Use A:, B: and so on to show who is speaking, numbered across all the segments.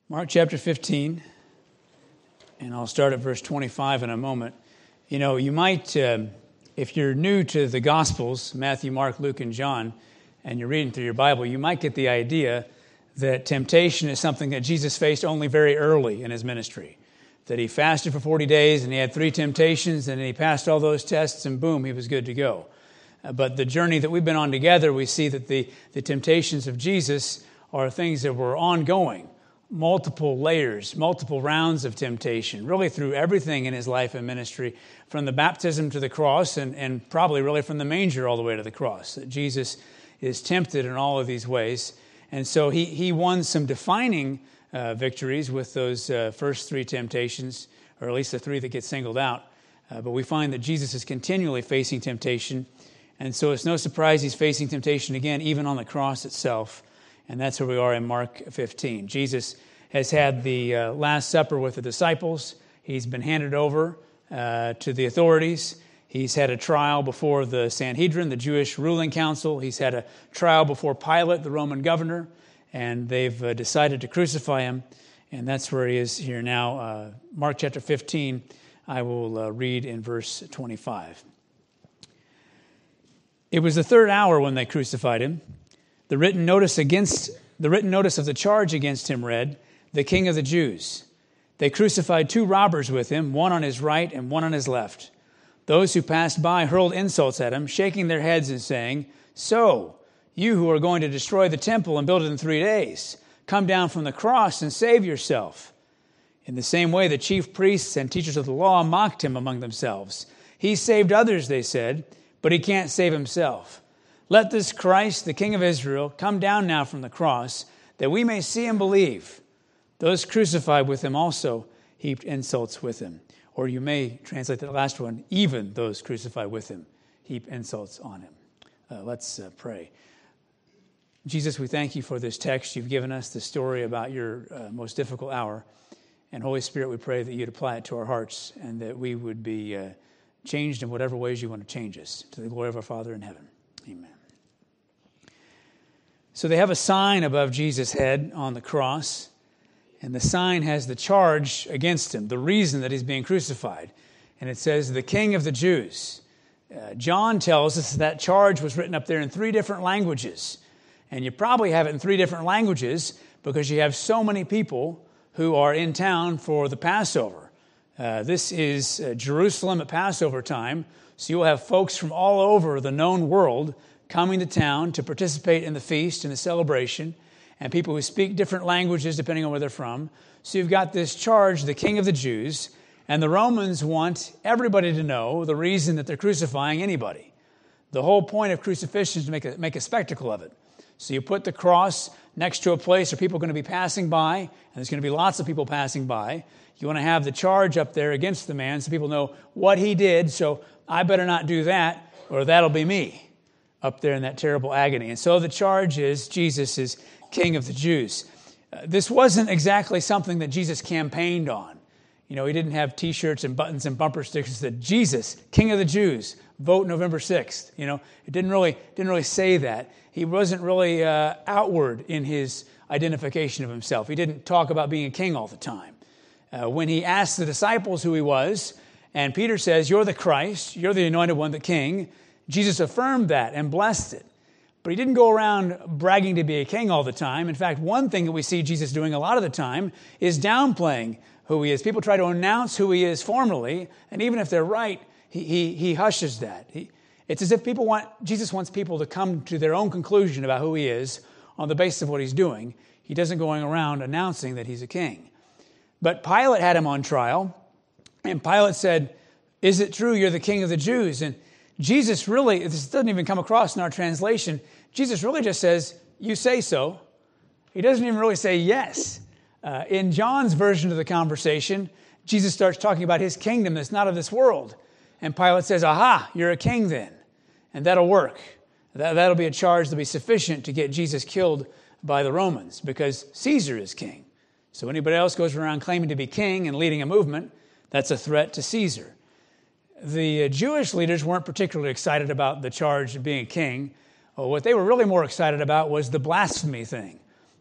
A: Mark chapter 15, and I'll start at verse 25 in a moment. You know, you might, if you're new to the Gospels, Matthew, Mark, Luke, and John, and you're reading through your Bible, you might get the idea that temptation is something that Jesus faced only very early in his ministry. That he fasted for 40 days, and he had 3 temptations, and he passed all those tests, and boom, he was good to go. But the journey that we've been on together, we see that the temptations of Jesus are things that were ongoing. Multiple layers, multiple rounds of temptation, really through everything in his life and ministry, from the baptism to the cross, and probably really from the manger all the way to the cross. That Jesus is tempted in all of these ways. And so he won some defining victories with those first 3 temptations, or at least the 3 that get singled out. But we find that Jesus is continually facing temptation. And so it's no surprise he's facing temptation again, even on the cross itself. And that's where we are in Mark 15. Jesus has had the Last Supper with the disciples. He's been handed over to the authorities. He's had a trial before the Sanhedrin, the Jewish ruling council. He's had a trial before Pilate, the Roman governor. And they've decided to crucify him. And that's where he is here now. Mark chapter 15, I will read in verse 25. It was the 3rd hour when they crucified him. The written notice of the charge against him read, "The King of the Jews." They crucified 2 robbers with him, one on his right and one on his left. Those who passed by hurled insults at him, shaking their heads and saying, "So, you who are going to destroy the temple and build it in 3 days, come down from the cross and save yourself." In the same way, the chief priests and teachers of the law mocked him among themselves. "He saved others," they said, "but he can't save himself. Let this Christ, the King of Israel, come down now from the cross, that we may see and believe." Those crucified with him also heaped insults with him. Or you may translate that last one, even those crucified with him heap insults on him. Let's pray. Jesus, we thank you for this text. You've given us the story about your most difficult hour. And Holy Spirit, we pray that you'd apply it to our hearts and that we would be changed in whatever ways you want to change us, to the glory of our Father in heaven. Amen. So they have a sign above Jesus' head on the cross, and the sign has the charge against him, the reason that he's being crucified. And it says, "The King of the Jews." John tells us that charge was written up there in 3 different languages. And you probably have it in 3 different languages because you have so many people who are in town for the Passover. This is Jerusalem at Passover time, so you'll have folks from all over the known world coming to town to participate in the feast and the celebration, and people who speak different languages depending on where they're from. So you've got this charge, the King of the Jews, and the Romans want everybody to know the reason that they're crucifying anybody. The whole point of crucifixion is to make a spectacle of it. So you put the cross next to a place where people are going to be passing by, and there's going to be lots of people passing by. You want to have the charge up there against the man so people know what he did, so I better not do that, or that'll be me up there in that terrible agony. And so the charge is Jesus is King of the Jews. This wasn't exactly something that Jesus campaigned on. You know, he didn't have T-shirts and buttons and bumper stickers that said, "Jesus, King of the Jews, vote November 6th." You know, it didn't really say that. He wasn't really outward in his identification of himself. He didn't talk about being a king all the time. When he asked the disciples who he was, and Peter says, "You're the Christ, you're the anointed one, the King," Jesus affirmed that and blessed it. But he didn't go around bragging to be a king all the time. In fact, one thing that we see Jesus doing a lot of the time is downplaying who he is. People try to announce who he is formally, and even if they're right, he hushes that. It's as if Jesus wants people to come to their own conclusion about who he is on the basis of what he's doing. He doesn't go around announcing that he's a king. But Pilate had him on trial, and Pilate said, "Is it true you're the King of the Jews?" And Jesus really, this doesn't even come across in our translation, Jesus really just says, "You say so." He doesn't even really say yes. In John's version of the conversation, Jesus starts talking about his kingdom that's not of this world. And Pilate says, "Aha, you're a king then." And that'll work. That'll be a charge that'll be sufficient to get Jesus killed by the Romans because Caesar is king. So anybody else goes around claiming to be king and leading a movement, that's a threat to Caesar. The Jewish leaders weren't particularly excited about the charge of being king. What they were really more excited about was the blasphemy thing.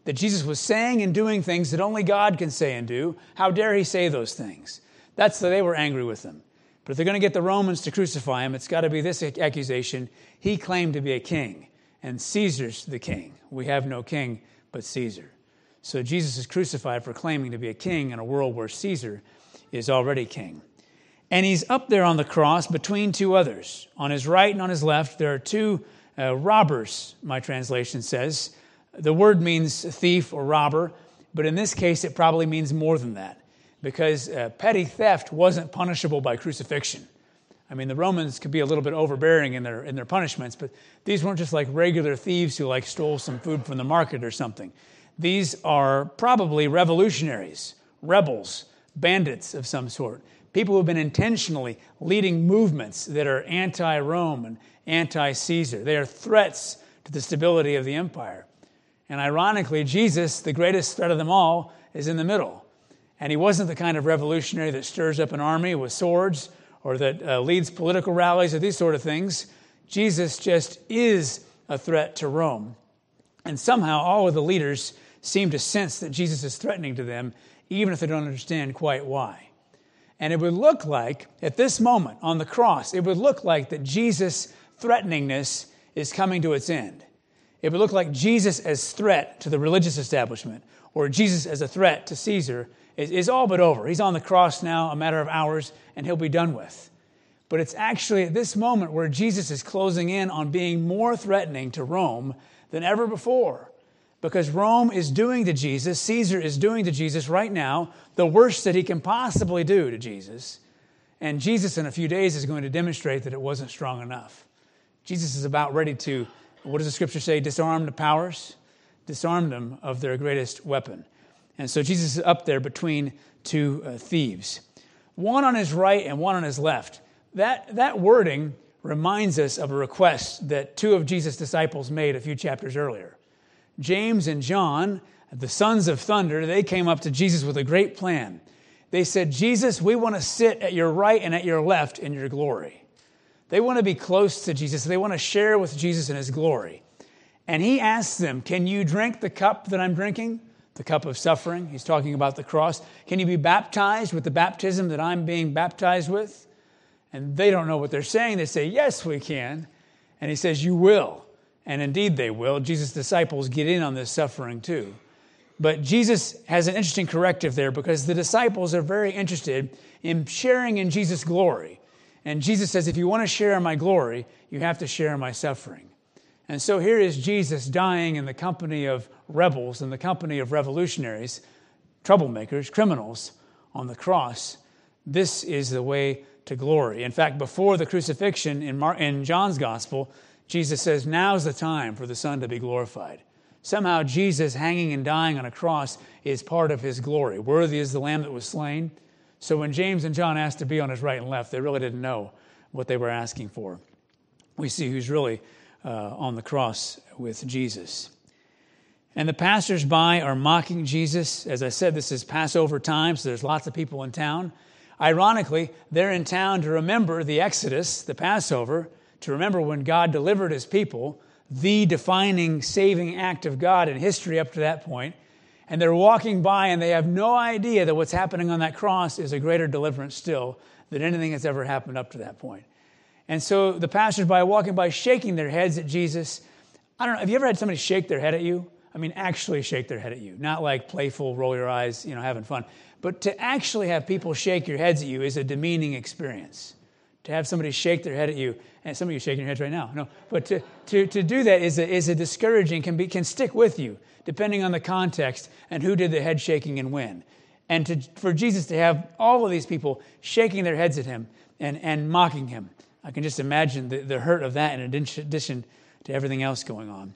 A: that Jesus was saying and doing things that only God can say and do. How dare he say those things? That's why they were angry with him. But if they're going to get the Romans to crucify him, it's got to be this accusation. He claimed to be a king, and Caesar's the king. We have no king but Caesar. So Jesus is crucified for claiming to be a king in a world where Caesar is already king. And he's up there on the cross between two others. On his right and on his left, there are two robbers, my translation says. The word means thief or robber, but in this case it probably means more than that, because petty theft wasn't punishable by crucifixion. I mean, the Romans could be a little bit overbearing in their punishments, but these weren't just like regular thieves who like stole some food from the market or something. These are probably revolutionaries, rebels, bandits of some sort, people who have been intentionally leading movements that are anti-Rome and anti-Caesar. They are threats to the stability of the empire. And ironically, Jesus, the greatest threat of them all, is in the middle. And he wasn't the kind of revolutionary that stirs up an army with swords or that leads political rallies or these sort of things. Jesus just is a threat to Rome. And somehow all of the leaders seem to sense that Jesus is threatening to them, even if they don't understand quite why. And it would look like, at this moment on the cross, it would look like that Jesus' threateningness is coming to its end. It would look like Jesus as threat to the religious establishment, or Jesus as a threat to Caesar, is all but over. He's on the cross now, a matter of hours, and he'll be done with. But it's actually at this moment where Jesus is closing in on being more threatening to Rome than ever before. Because Rome is doing to Jesus, Caesar is doing to Jesus right now, the worst that he can possibly do to Jesus. And Jesus in a few days is going to demonstrate that it wasn't strong enough. Jesus is about ready to, what does the scripture say, disarm the powers? Disarm them of their greatest weapon. And so Jesus is up there between two thieves. One on his right and one on his left. That wording reminds us of a request that two of Jesus' disciples made a few chapters earlier. James and John, the sons of thunder, they came up to Jesus with a great plan. They said, Jesus, we want to sit at your right and at your left in your glory. They want to be close to Jesus. They want to share with Jesus in his glory. And he asks them, can you drink the cup that I'm drinking? The cup of suffering. He's talking about the cross. Can you be baptized with the baptism that I'm being baptized with? And they don't know what they're saying. They say, yes, we can. And he says, you will. And indeed they will. Jesus' disciples get in on this suffering too. But Jesus has an interesting corrective there because the disciples are very interested in sharing in Jesus' glory. And Jesus says, if you want to share in my glory, you have to share in my suffering. And so here is Jesus dying in the company of rebels, in the company of revolutionaries, troublemakers, criminals on the cross. This is the way to glory. In fact, before the crucifixion in John's gospel, Jesus says, now's the time for the Son to be glorified. Somehow Jesus hanging and dying on a cross is part of his glory. Worthy is the Lamb that was slain. So when James and John asked to be on his right and left, they really didn't know what they were asking for. We see who's really on the cross with Jesus. And the passersby are mocking Jesus. As I said, this is Passover time, so there's lots of people in town. Ironically, they're in town to remember the Exodus, the Passover, to remember when God delivered his people, the defining, saving act of God in history up to that point. And they're walking by and they have no idea that what's happening on that cross is a greater deliverance still than anything that's ever happened up to that point. And so the passersby walking by shaking their heads at Jesus. I don't know, have you ever had somebody shake their head at you? I mean, actually shake their head at you. Not like playful, roll your eyes, having fun. But to actually have people shake your heads at you is a demeaning experience. To have somebody shake their head at you, and some of you are shaking your heads right now. No, but to do that is a discouraging, can stick with you, depending on the context and who did the head shaking and when. And for Jesus to have all of these people shaking their heads at him and mocking him, I can just imagine the hurt of that in addition to everything else going on.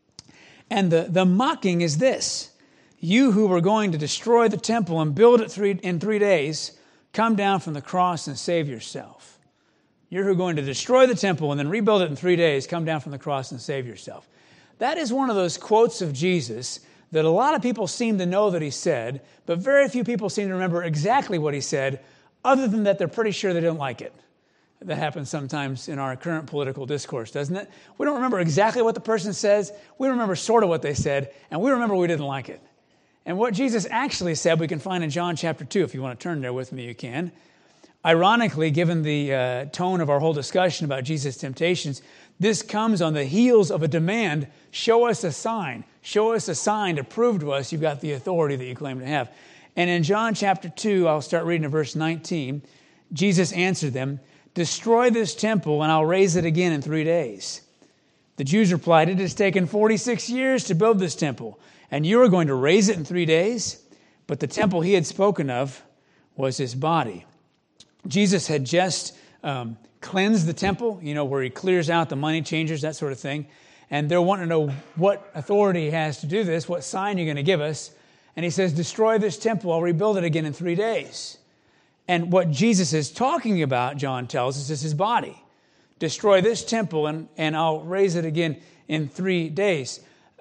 A: And the mocking is this: you who were going to destroy the temple and build it in 3 days, come down from the cross and save yourself. You're who are going to destroy the temple and then rebuild it in 3 days, come down from the cross and save yourself. That is one of those quotes of Jesus that a lot of people seem to know that he said, but very few people seem to remember exactly what he said, other than that they're pretty sure they didn't like it. That happens sometimes in our current political discourse, doesn't it? We don't remember exactly what the person says. We remember sort of what they said, and we remember we didn't like it. And what Jesus actually said, we can find in John chapter 2. If you want to turn there with me, you can. Ironically, given the tone of our whole discussion about Jesus' temptations, this comes on the heels of a demand, show us a sign. Show us a sign to prove to us you've got the authority that you claim to have. And in John chapter 2, I'll start reading at verse 19, Jesus answered them, destroy this temple and I'll raise it again in 3 days. The Jews replied, it has taken 46 years to build this temple, and you are going to raise it in 3 days? But the temple he had spoken of was his body. Jesus had just cleansed the temple, where he clears out the money changers, that sort of thing. And they're wanting to know what authority he has to do this, what sign you're going to give us. And he says, destroy this temple, I'll rebuild it again in 3 days. And what Jesus is talking about, John tells us, is his body. Destroy this temple and I'll raise it again in 3 days.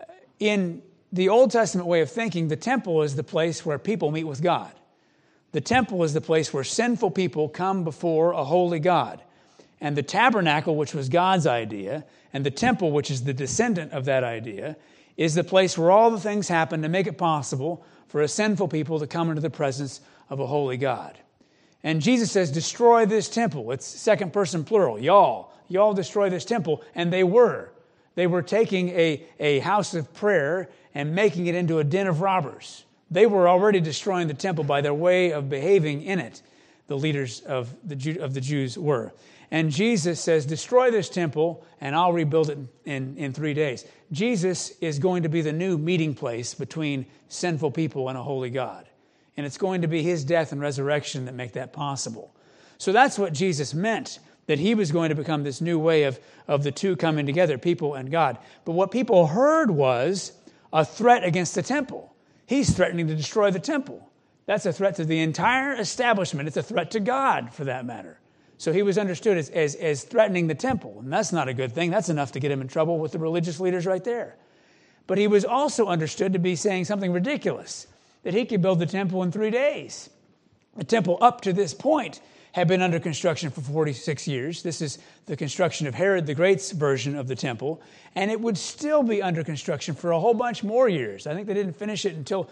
A: In the Old Testament way of thinking, the temple is the place where people meet with God. The temple is the place where sinful people come before a holy God. And the tabernacle, which was God's idea, and the temple, which is the descendant of that idea, is the place where all the things happen to make it possible for a sinful people to come into the presence of a holy God. And Jesus says, destroy this temple. It's second person plural, y'all. Y'all destroy this temple. And they were. They were taking a house of prayer and making it into a den of robbers. They were already destroying the temple by their way of behaving in it. The leaders of the Jews were. And Jesus says, destroy this temple and I'll rebuild it in 3 days. Jesus is going to be the new meeting place between sinful people and a holy God. And it's going to be his death and resurrection that make that possible. So that's what Jesus meant, that he was going to become this new way of the two coming together, people and God. But what people heard was a threat against the temple. He's threatening to destroy the temple. That's a threat to the entire establishment. It's a threat to God, for that matter. So he was understood as threatening the temple. And that's not a good thing. That's enough to get him in trouble with the religious leaders right there. But he was also understood to be saying something ridiculous, that he could build the temple in 3 days. The temple up to this point had been under construction for 46 years. This is the construction of Herod the Great's version of the temple. And it would still be under construction for a whole bunch more years. I think they didn't finish it until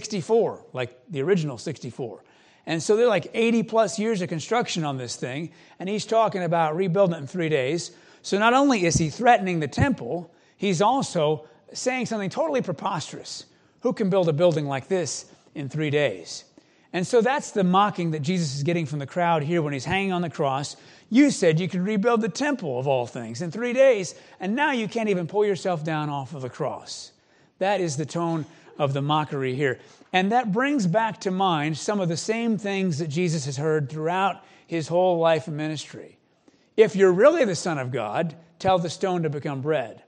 A: 64, like the original 64. And so they're like 80 plus years of construction on this thing. And he's talking about rebuilding it in 3 days. So not only is he threatening the temple, he's also saying something totally preposterous. Who can build a building like this in 3 days? And so that's the mocking that Jesus is getting from the crowd here when he's hanging on the cross. You said you could rebuild the temple of all things in 3 days, and now you can't even pull yourself down off of the cross. That is the tone of the mockery here. And that brings back to mind some of the same things that Jesus has heard throughout his whole life and ministry. If you're really the Son of God, tell the stone to become bread.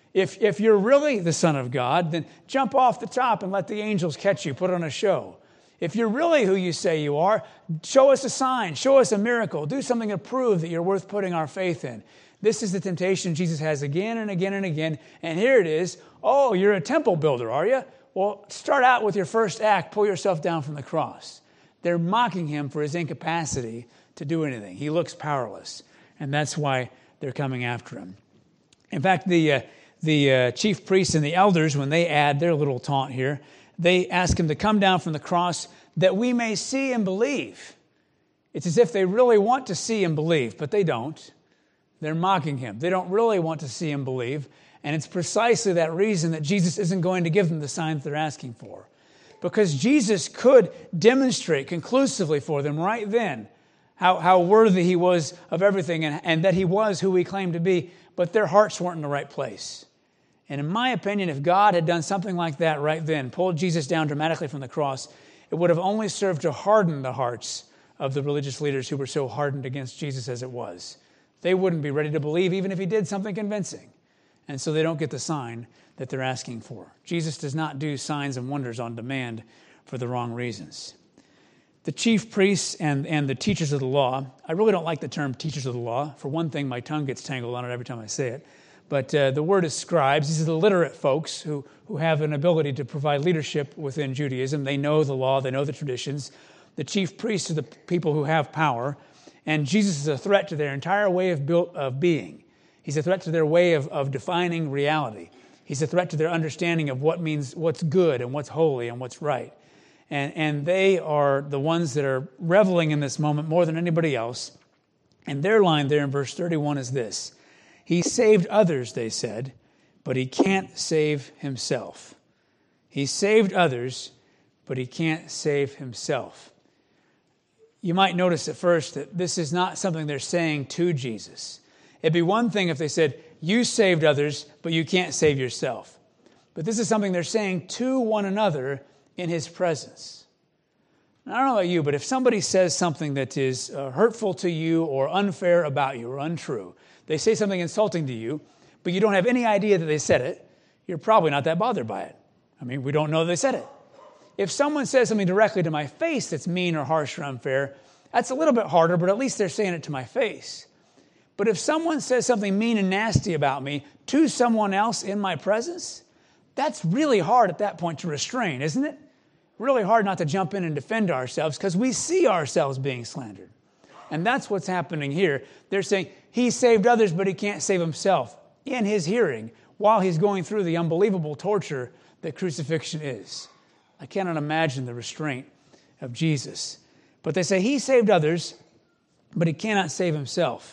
A: If you're really the Son of God, then jump off the top and let the angels catch you, put on a show. If you're really who you say you are, show us a sign, show us a miracle, do something to prove that you're worth putting our faith in. This is the temptation Jesus has again and again and again. And here it is. Oh, you're a temple builder, are you? Well, start out with your first act. Pull yourself down from the cross. They're mocking him for his incapacity to do anything. He looks powerless. And that's why they're coming after him. In fact, the chief priests and the elders, when they add their little taunt here, they ask him to come down from the cross that we may see and believe. It's as if they really want to see and believe, but they don't. They're mocking him. They don't really want to see and believe. And it's precisely that reason that Jesus isn't going to give them the signs they're asking for. Because Jesus could demonstrate conclusively for them right then how worthy he was of everything and that he was who he claimed to be, but their hearts weren't in the right place. And in my opinion, if God had done something like that right then, pulled Jesus down dramatically from the cross, it would have only served to harden the hearts of the religious leaders who were so hardened against Jesus as it was. They wouldn't be ready to believe even if he did something convincing. And so they don't get the sign that they're asking for. Jesus does not do signs and wonders on demand for the wrong reasons. The chief priests and the teachers of the law, I really don't like the term teachers of the law. For one thing, my tongue gets tangled on it every time I say it. But the word is scribes. These are the literate folks who have an ability to provide leadership within Judaism. They know the law. They know the traditions. The chief priests are the people who have power. And Jesus is a threat to their entire way of being. He's a threat to their way of defining reality. He's a threat to their understanding of what's good and what's holy and what's right. And they are the ones that are reveling in this moment more than anybody else. And their line there in verse 31 is this: He saved others, they said, but he can't save himself. He saved others, but he can't save himself. You might notice at first that this is not something they're saying to Jesus. It'd be one thing if they said, you saved others, but you can't save yourself. But this is something they're saying to one another in his presence. I don't know about you, but if somebody says something that is hurtful to you or unfair about you or untrue, they say something insulting to you, but you don't have any idea that they said it, you're probably not that bothered by it. I mean, we don't know they said it. If someone says something directly to my face that's mean or harsh or unfair, that's a little bit harder, but at least they're saying it to my face. But if someone says something mean and nasty about me to someone else in my presence, that's really hard at that point to restrain, isn't it? Really hard not to jump in and defend ourselves because we see ourselves being slandered. And that's what's happening here. They're saying he saved others, but he can't save himself in his hearing while he's going through the unbelievable torture that crucifixion is. I cannot imagine the restraint of Jesus. But they say he saved others, but he cannot save himself.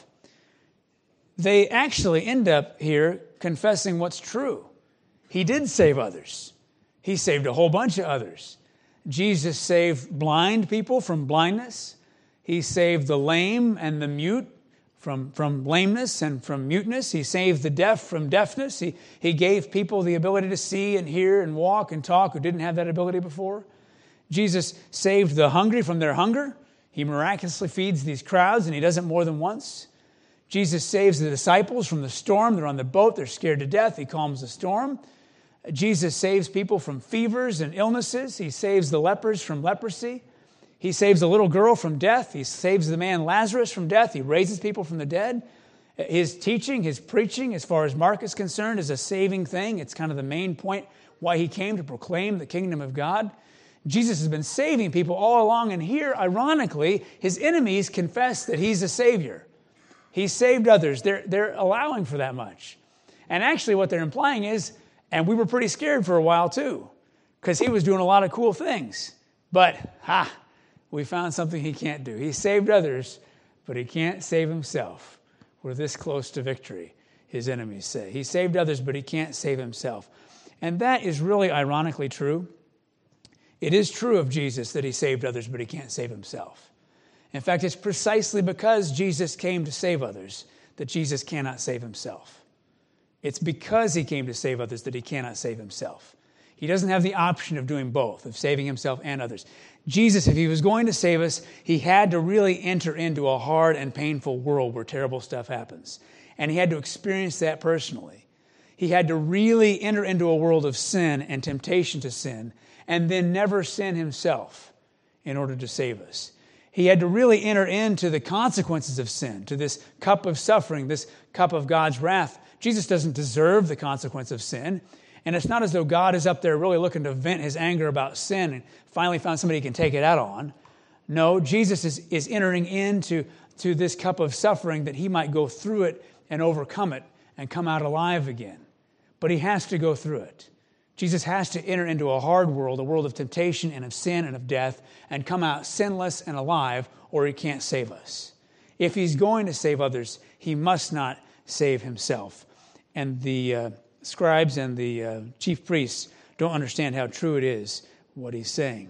A: They actually end up here confessing what's true. He did save others. He saved a whole bunch of others. Jesus saved blind people from blindness. He saved the lame and the mute from lameness and from muteness. He saved the deaf from deafness. He gave people the ability to see and hear and walk and talk who didn't have that ability before. Jesus saved the hungry from their hunger. He miraculously feeds these crowds, and he does it more than once. Jesus saves the disciples from the storm. They're on the boat. They're scared to death. He calms the storm. Jesus saves people from fevers and illnesses. He saves the lepers from leprosy. He saves a little girl from death. He saves the man Lazarus from death. He raises people from the dead. His teaching, his preaching, as far as Mark is concerned, is a saving thing. It's kind of the main point why he came to proclaim the kingdom of God. Jesus has been saving people all along, and here, ironically, his enemies confess that he's a savior. He saved others. They're allowing for that much. And actually what they're implying is, and we were pretty scared for a while too, because he was doing a lot of cool things. But, we found something he can't do. He saved others, but he can't save himself. We're this close to victory, his enemies say. He saved others, but he can't save himself. And that is really ironically true. It is true of Jesus that he saved others, but he can't save himself. In fact, it's precisely because Jesus came to save others that Jesus cannot save himself. It's because he came to save others that he cannot save himself. He doesn't have the option of doing both, of saving himself and others. Jesus, if he was going to save us, he had to really enter into a hard and painful world where terrible stuff happens. And he had to experience that personally. He had to really enter into a world of sin and temptation to sin, and then never sin himself in order to save us. He had to really enter into the consequences of sin, to this cup of suffering, this cup of God's wrath. Jesus doesn't deserve the consequence of sin. And it's not as though God is up there really looking to vent his anger about sin and finally found somebody he can take it out on. No, Jesus is entering into this cup of suffering that he might go through it and overcome it and come out alive again. But he has to go through it. Jesus has to enter into a hard world, a world of temptation and of sin and of death, and come out sinless and alive, or he can't save us. If he's going to save others, he must not save himself. And the scribes and the chief priests don't understand how true it is, what he's saying.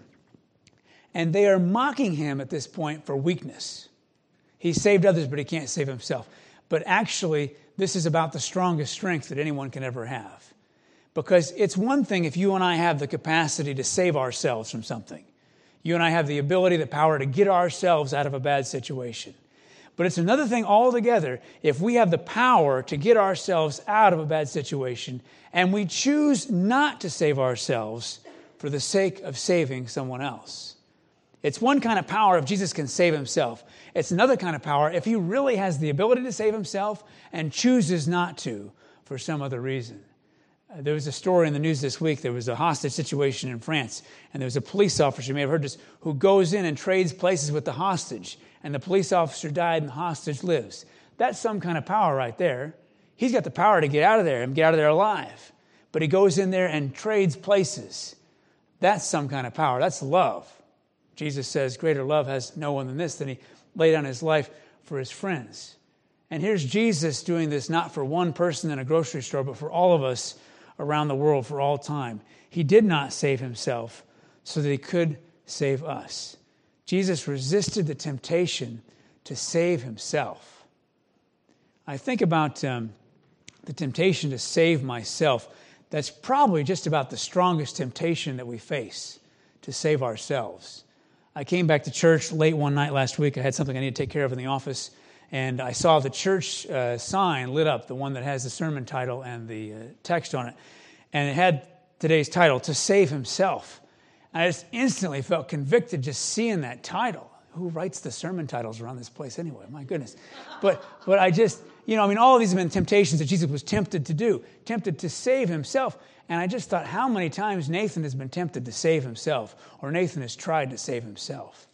A: And they are mocking him at this point for weakness. He saved others, but he can't save himself. But actually, this is about the strongest strength that anyone can ever have. Because it's one thing if you and I have the capacity to save ourselves from something. You and I have the ability, the power to get ourselves out of a bad situation. But it's another thing altogether if we have the power to get ourselves out of a bad situation and we choose not to save ourselves for the sake of saving someone else. It's one kind of power if Jesus can save himself. It's another kind of power if he really has the ability to save himself and chooses not to for some other reason. There was a story in the news this week. There was a hostage situation in France, and there was a police officer, you may have heard this, who goes in and trades places with the hostage, and the police officer died and the hostage lives. That's some kind of power right there. He's got the power to get out of there and get out of there alive. But he goes in there and trades places. That's some kind of power. That's love. Jesus says, greater love has no one than this, than he laid down his life for his friends. And here's Jesus doing this not for one person in a grocery store, but for all of us around the world for all time. He did not save himself so that he could save us. Jesus resisted the temptation to save himself. I think about the temptation to save myself. That's probably just about the strongest temptation that we face, to save ourselves. I came back to church late one night last week. I had something I needed to take care of in the office, and I saw the church sign lit up, the one that has the sermon title and the text on it. And it had today's title, To Save Himself. And I just instantly felt convicted just seeing that title. Who writes the sermon titles around this place anyway? My goodness. But I just, all of these have been temptations that Jesus was tempted to do, tempted to save himself. And I just thought how many times Nathan has been tempted to save himself, or Nathan has tried to save himself.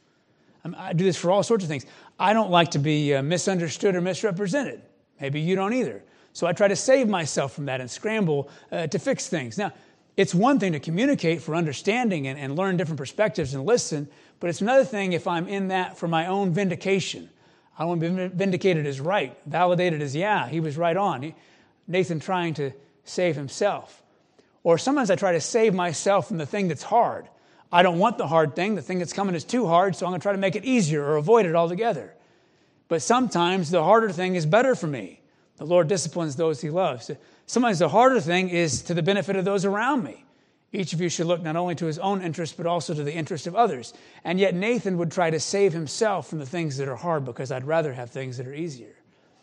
A: I do this for all sorts of things. I don't like to be misunderstood or misrepresented. Maybe you don't either. So I try to save myself from that and scramble to fix things. Now, it's one thing to communicate for understanding and learn different perspectives and listen, but it's another thing if I'm in that for my own vindication. I want to be vindicated as right, validated as, yeah, he was right on. Nathan trying to save himself. Or sometimes I try to save myself from the thing that's hard. I don't want the hard thing. The thing that's coming is too hard, so I'm going to try to make it easier or avoid it altogether. But sometimes the harder thing is better for me. The Lord disciplines those he loves. Sometimes the harder thing is to the benefit of those around me. Each of you should look not only to his own interest, but also to the interest of others. And yet Nathan would try to save himself from the things that are hard because I'd rather have things that are easier.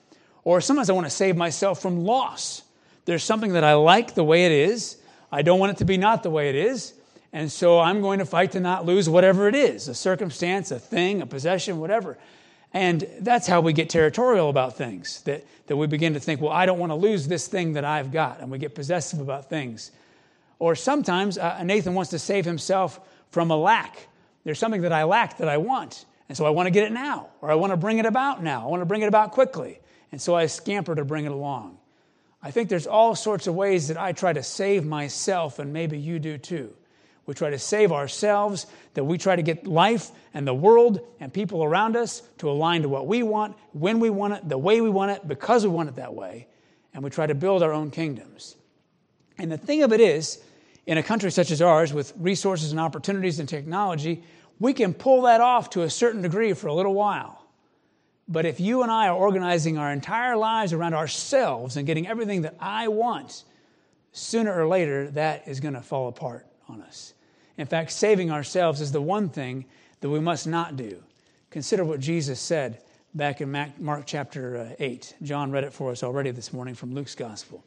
A: Or sometimes I want to save myself from loss. There's something that I like the way it is. I don't want it to be not the way it is. And so I'm going to fight to not lose whatever it is, a circumstance, a thing, a possession, whatever. And that's how we get territorial about things, that we begin to think, well, I don't want to lose this thing that I've got, and we get possessive about things. Or sometimes Nathan wants to save himself from a lack. There's something that I lack that I want, and so I want to get it now, or I want to bring it about now. I want to bring it about quickly, and so I scamper to bring it along. I think there's all sorts of ways that I try to save myself, and maybe you do too. We try to save ourselves, that we try to get life and the world and people around us to align to what we want, when we want it, the way we want it, because we want it that way. And we try to build our own kingdoms. And the thing of it is, in a country such as ours, with resources and opportunities and technology, we can pull that off to a certain degree for a little while. But if you and I are organizing our entire lives around ourselves and getting everything that I want, sooner or later, that is going to fall apart on us. In fact, saving ourselves is the one thing that we must not do. Consider what Jesus said back in Mark chapter 8. John read it for us already this morning from Luke's gospel.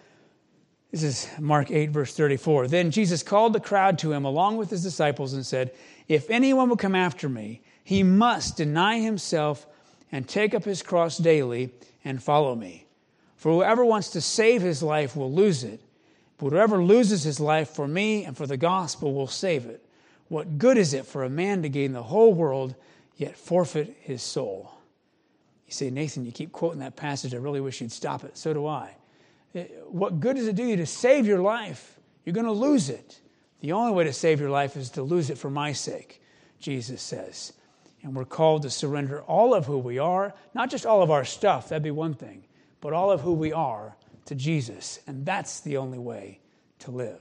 A: This is Mark 8, verse 34. Then Jesus called the crowd to him along with his disciples and said, if anyone will come after me, he must deny himself and take up his cross daily and follow me. For whoever wants to save his life will lose it. But whoever loses his life for me and for the gospel will save it. What good is it for a man to gain the whole world, yet forfeit his soul? You say, Nathan, you keep quoting that passage. I really wish you'd stop it. So do I. What good does it do you to save your life? You're going to lose it. The only way to save your life is to lose it for my sake, Jesus says. And we're called to surrender all of who we are, not just all of our stuff, that'd be one thing, but all of who we are to Jesus, and that's the only way to live.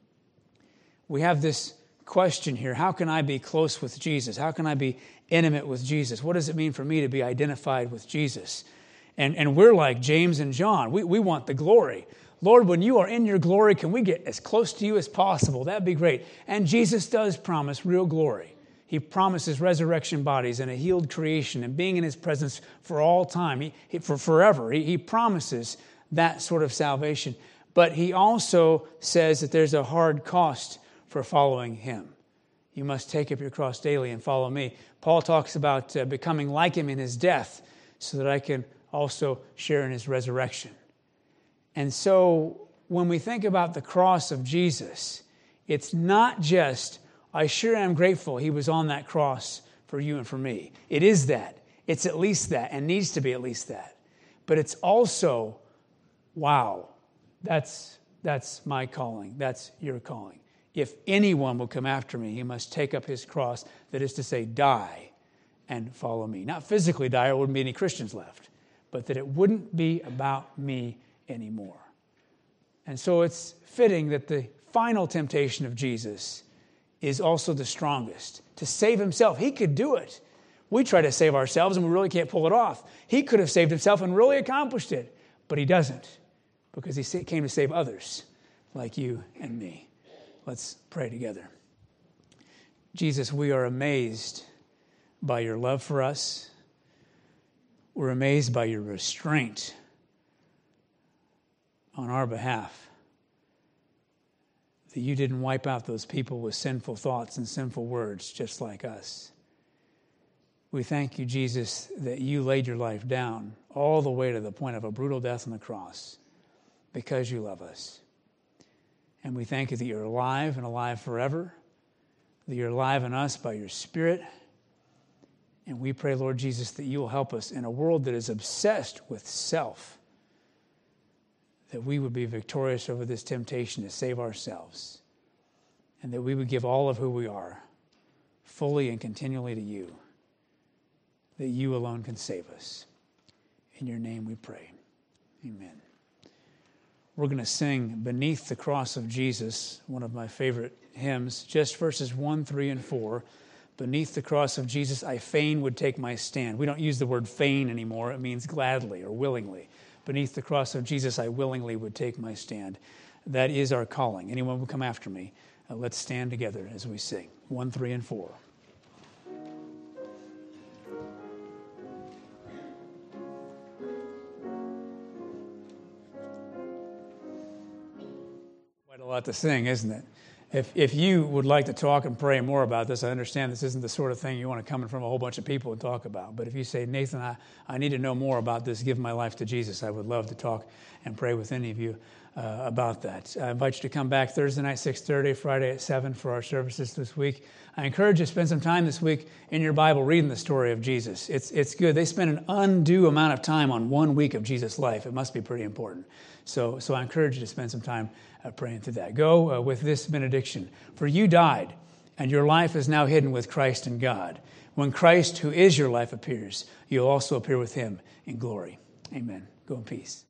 A: We have this question here, how can I be close with Jesus? How can I be intimate with Jesus? What does it mean for me to be identified with Jesus? And we're like James and John. We want the glory. Lord, when you are in your glory, can we get as close to you as possible? That'd be great. And Jesus does promise real glory. He promises resurrection bodies and a healed creation and being in his presence for all time, for forever. He promises that sort of salvation. But he also says that there's a hard cost for following him. You must take up your cross daily and follow me. Paul talks about becoming like him in his death so that I can also share in his resurrection. And so when we think about the cross of Jesus, it's not just, I sure am grateful he was on that cross for you and for me. It is that. It's at least that, and needs to be at least that. But it's also, wow, that's my calling. That's your calling. If anyone will come after me, he must take up his cross, that is to say, die and follow me. Not physically die, or there wouldn't be any Christians left, but that it wouldn't be about me anymore. And so it's fitting that the final temptation of Jesus is also the strongest, to save himself. He could do it. We try to save ourselves and we really can't pull it off. He could have saved himself and really accomplished it, but he doesn't, because he came to save others like you and me. Let's pray together. Jesus, we are amazed by your love for us. We're amazed by your restraint on our behalf, that you didn't wipe out those people with sinful thoughts and sinful words just like us. We thank you, Jesus, that you laid your life down all the way to the point of a brutal death on the cross because you love us. And we thank you that you're alive and alive forever, that you're alive in us by your Spirit. And we pray, Lord Jesus, that you will help us in a world that is obsessed with self, that we would be victorious over this temptation to save ourselves, and that we would give all of who we are fully and continually to you, that you alone can save us. In your name we pray. Amen. We're going to sing Beneath the Cross of Jesus, one of my favorite hymns, just verses 1, 3, and 4. Beneath the cross of Jesus, I fain would take my stand. We don't use the word fain anymore. It means gladly or willingly. Beneath the cross of Jesus, I willingly would take my stand. That is our calling. Anyone will come after me. Let's stand together as we sing. 1, 3, and 4. Quite a lot to sing, isn't it? If you would like to talk and pray more about this, I understand this isn't the sort of thing you want to come in front of a whole bunch of people and talk about. But if you say, Nathan, I need to know more about this, give my life to Jesus, I would love to talk and pray with any of you about that. I invite you to come back Thursday night, 6:30, Friday at 7 for our services this week. I encourage you to spend some time this week in your Bible reading the story of Jesus. It's good. They spend an undue amount of time on 1 week of Jesus' life. It must be pretty important. So I encourage you to spend some time praying through that. Go with this benediction. For you died, and your life is now hidden with Christ in God. When Christ, who is your life, appears, you'll also appear with him in glory. Amen. Go in peace.